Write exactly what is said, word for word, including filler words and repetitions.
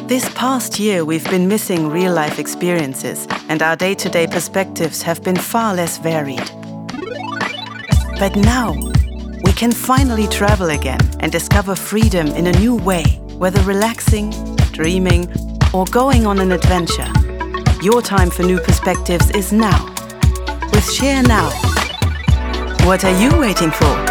This past year, we've been missing real-life experiences, and our day-to-day perspectives have been far less varied. But now, we can finally travel again and discover freedom in a new way, whether relaxing, dreaming, or going on an adventure. Your time for new perspectives is now. With Share Now. What are you waiting for?